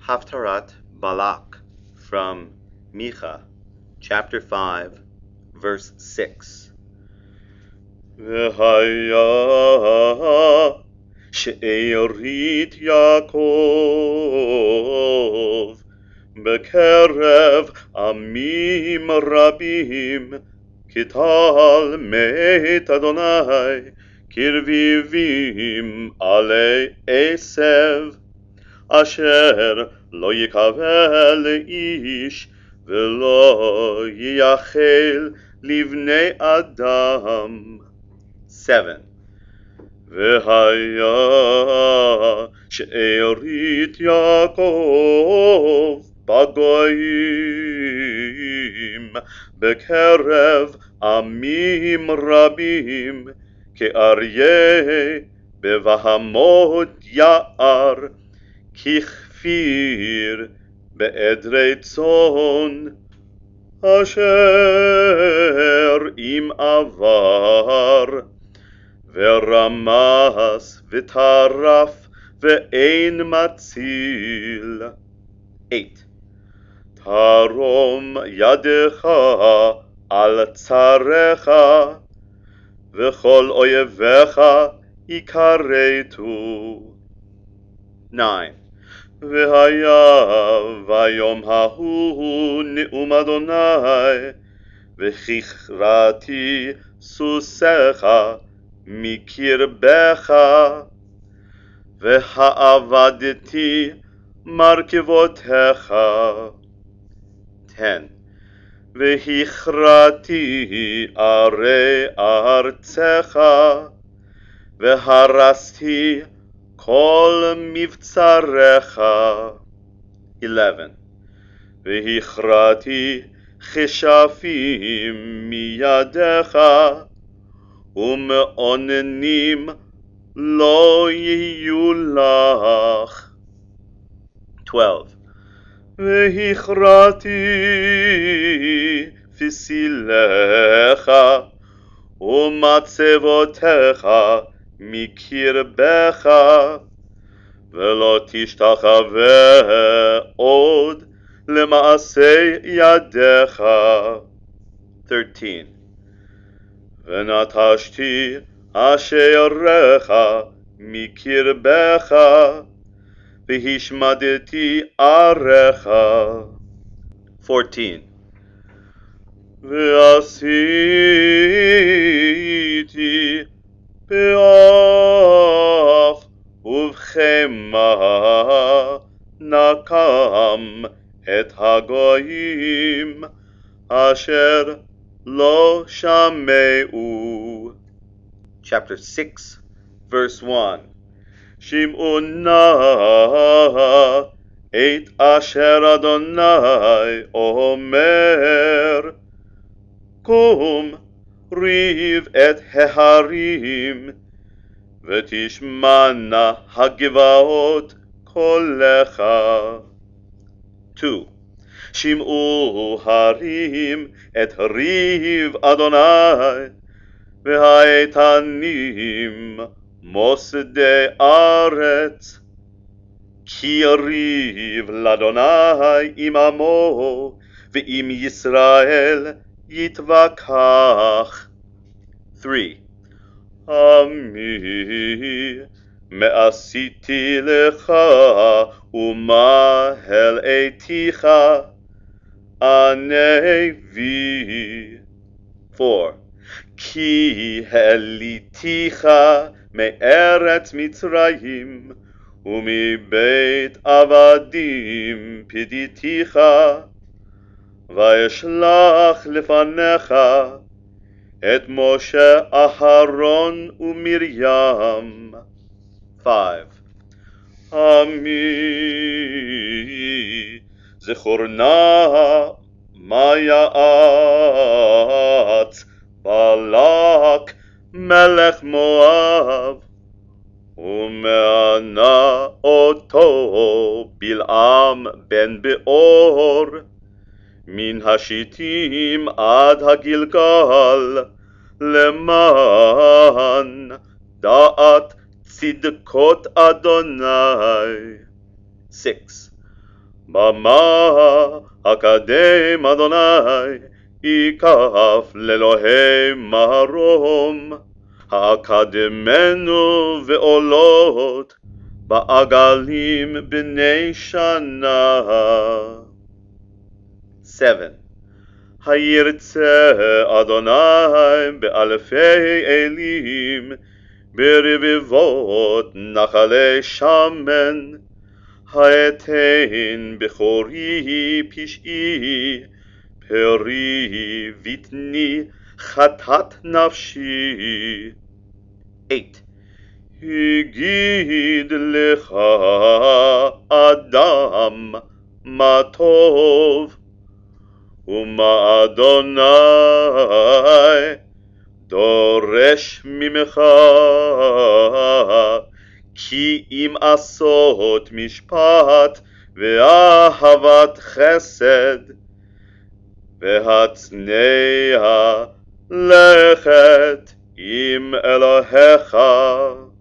Haftarat Balak from Micha, chapter 5, verse 6. והיה שארית יעקב בקרב עמים רבים, כטל מת אדוני כרביבים עלי עשב, אשר לא יקבל איש ולא ייחל לבני אדם. 7. והיה שארית יעקב בגויים בקרב עמים רבים, כאריה בבהמות יער, ככפיר בעדרי צאן, אשר אם עבר ורמס וטרף ואין מציל. 8. תרום ידך על צריך, וכל אויביך יכרתו. 9. והיה ביום ההוא נאום אדוני, וככרתי סוסיך מקרבך, והעבדתי מרכבותיך. 10. והכרתי ערי ארצך, והרסתי כל מבצריך. 11. והכרתי כשפים מידיך, ומאוננים לא יהיו לך. 12. והכרתי פסיליך ומצבותיך מקרבך, ולא תשתחווה עוד למעשה ידיך. 13. ונטשתי אשריך מקרבך, והשמדתי עריך. 14. ועשיתי באף ובחמה נקם את הגויים אשר לא שמעו. Chapter 6, verse 1. שמעו נא את אשר אדוני אומר, קום ריב את ההרים, ותשמענה הגבעות קולך. 2. שמעו הרים את ריב אדוני, והאיתנים מוסדי ארץ, כי ריב לאדוני עם עמו, ועם ישראל יתווכח. 3. עמי מעשיתי לך ומה הלאתיך הנביא. 4. כי העליתיך מארץ מצרים, ומבית עבדים פדיתיך, ואשלח לפניך את משה אהרון ומרים. 5. עמי זכור נא מה יעץ בלק מלך מואב, ומענה אותו בלעם בן באור, מן השיטים עד הגלגל, למען דעת צדקות אדוני. 6. במה אקדם אדוני, יקף לאלוהי מרום, האקדמנו ועולות, בעגלים בני שנה. 7. הירצה אדוני באלפי אלים, ברבבות נחלי שמן, האתן בכורי פשעי, פרי בטני חטאת נפשי. 8. הגיד לך אדם מה טוב, ומה אדוני דורש ממך, כי אם עשות משפט ואהבת חסד, והצנע לכת עם אלוהיך.